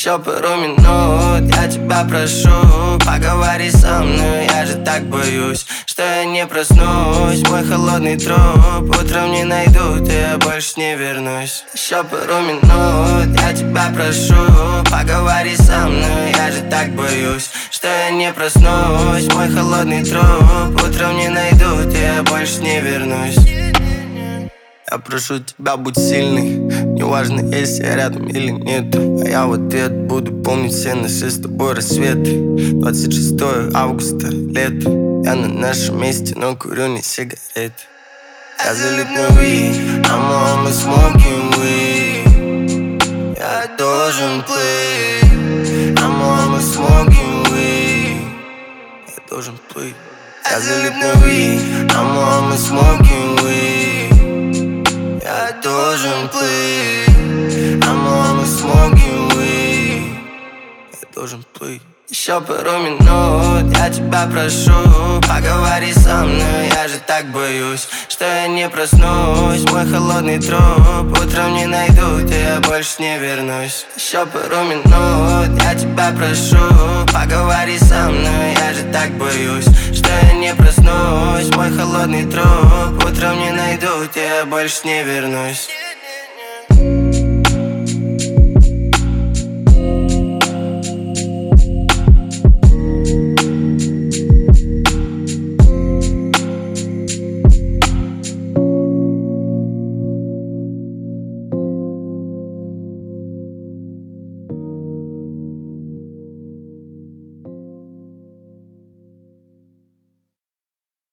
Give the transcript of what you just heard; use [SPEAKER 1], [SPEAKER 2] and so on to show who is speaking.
[SPEAKER 1] Еще пару минут, я тебя прошу, поговори со мной, я же так боюсь, что я не проснусь. Мой холодный труп утром не найдут, и я больше не вернусь. Еще пару минут, я тебя прошу, поговори со мной, я же так боюсь, что я не проснусь. Мой холодный труп утром не найдут, и я больше не вернусь. Я прошу тебя, будь сильный, неважно, есть я рядом или нет. А я в ответ буду помнить все наши с тобой рассветы. 26 августа, лето. Я на нашем месте, но курю не сигареты. Я залип на weed, I'm smoking weed. Я должен плыть, I'm smoking weed. Я должен плыть. Я залип на weed, I'm smoking weed. Я должен плыть, I'm smoking weed. Я должен плыть. Еще пару минут, я тебя прошу, поговори со мной, я же так боюсь, что я не проснусь. Мой холодный труп утром не найдут, и я больше не вернусь. Еще пару минут, я тебя прошу, поговори со мной, я же так боюсь, что я не проснусь. Мой холодный труп утром не найдут, и я больше не вернусь.